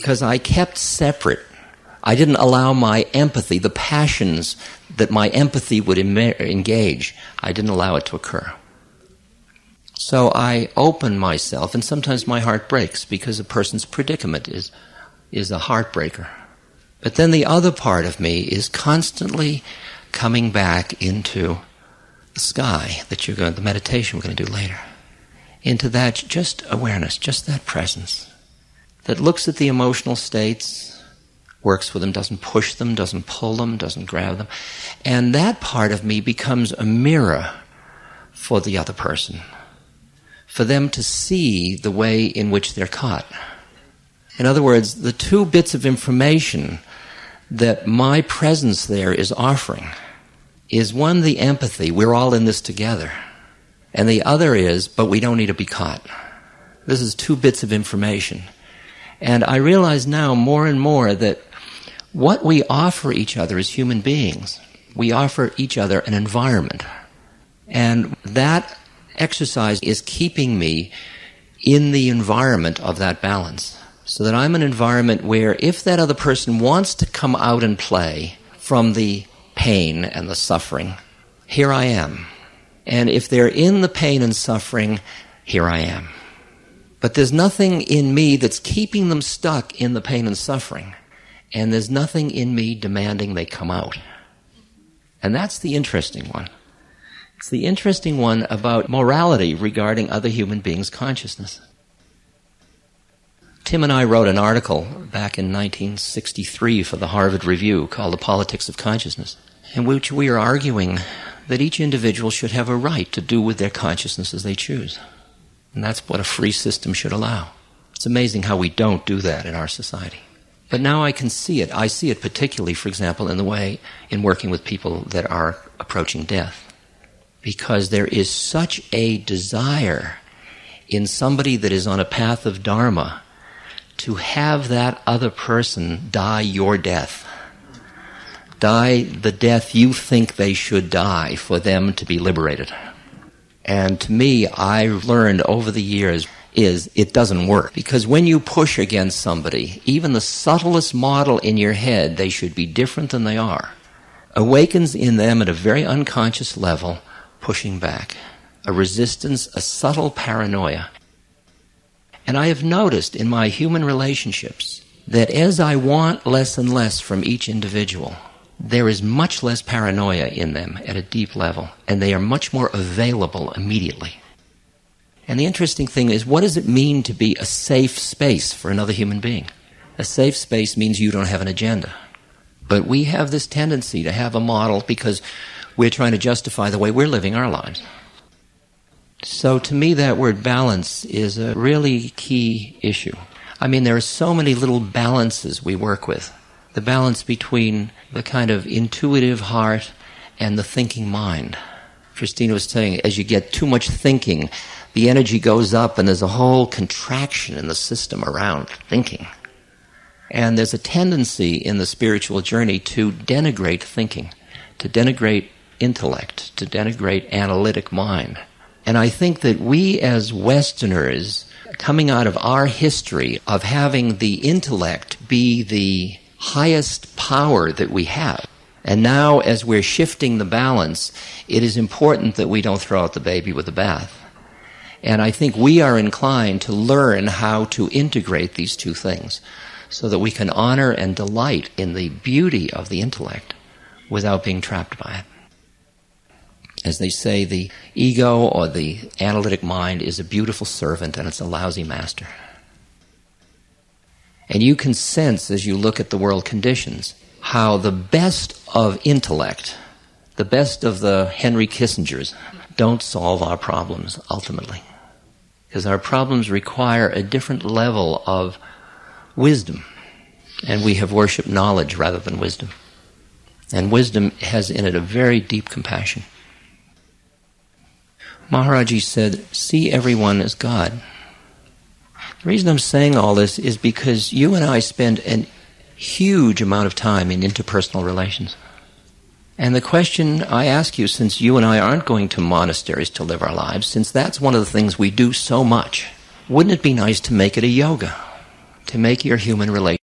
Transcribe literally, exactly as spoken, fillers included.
because I kept separate. I didn't allow my empathy, the passions that my empathy would em- engage, I didn't allow it to occur. So I open myself, and sometimes my heart breaks because a person's predicament is, is a heartbreaker. But then the other part of me is constantly coming back into the sky that you're going, the meditation we're going to do later, into that just awareness, just that presence that looks at the emotional states, works with them, doesn't push them, doesn't pull them, doesn't grab them. And that part of me becomes a mirror for the other person, for them to see the way in which they're caught. In other words, the two bits of information that my presence there is offering is one, the empathy, we're all in this together. And the other is, but we don't need to be caught. This is two bits of information. And I realize now more and more that what we offer each other as human beings, we offer each other an environment. And that exercise is keeping me in the environment of that balance. So that I'm an environment where if that other person wants to come out and play from the pain and the suffering, here I am. And if they're in the pain and suffering, here I am. But there's nothing in me that's keeping them stuck in the pain and suffering. And there's nothing in me demanding they come out. And that's the interesting one. It's the interesting one about morality regarding other human beings' consciousness. Tim and I wrote an article back in nineteen sixty-three for the Harvard Review called The Politics of Consciousness, in which we are arguing that each individual should have a right to do with their consciousness as they choose. And that's what a free system should allow. It's amazing how we don't do that in our society. But now I can see it. I see it particularly, for example, in the way in working with people that are approaching death. Because there is such a desire in somebody that is on a path of Dharma to have that other person die your death. Die the death you think they should die for them to be liberated. And to me, I've learned over the years is it doesn't work. Because when you push against somebody, even the subtlest model in your head, they should be different than they are, awakens in them at a very unconscious level, pushing back. A resistance, a subtle paranoia. And I have noticed in my human relationships that as I want less and less from each individual, there is much less paranoia in them at a deep level, and they are much more available immediately. And the interesting thing is, what does it mean to be a safe space for another human being? A safe space means you don't have an agenda. But we have this tendency to have a model because we're trying to justify the way we're living our lives. So to me, that word balance is a really key issue. I mean, there are so many little balances we work with. The balance between the kind of intuitive heart and the thinking mind. Christina was saying, as you get too much thinking, the energy goes up and there's a whole contraction in the system around thinking. And there's a tendency in the spiritual journey to denigrate thinking, to denigrate intellect, to denigrate analytic mind. And I think that we as Westerners, coming out of our history of having the intellect be the highest power that we have, and now as we're shifting the balance, it is important that we don't throw out the baby with the bath. And I think we are inclined to learn how to integrate these two things so that we can honor and delight in the beauty of the intellect without being trapped by it. As they say, the ego or the analytic mind is a beautiful servant and it's a lousy master. And you can sense as you look at the world conditions how the best of intellect, the best of the Henry Kissingers, don't solve our problems ultimately. Because our problems require a different level of wisdom. And we have worshipped knowledge rather than wisdom. And wisdom has in it a very deep compassion. Maharaji said, see everyone as God. The reason I'm saying all this is because you and I spend a huge amount of time in interpersonal relations. And the question I ask you, since you and I aren't going to monasteries to live our lives, since that's one of the things we do so much, wouldn't it be nice to make it a yoga? To make your human relations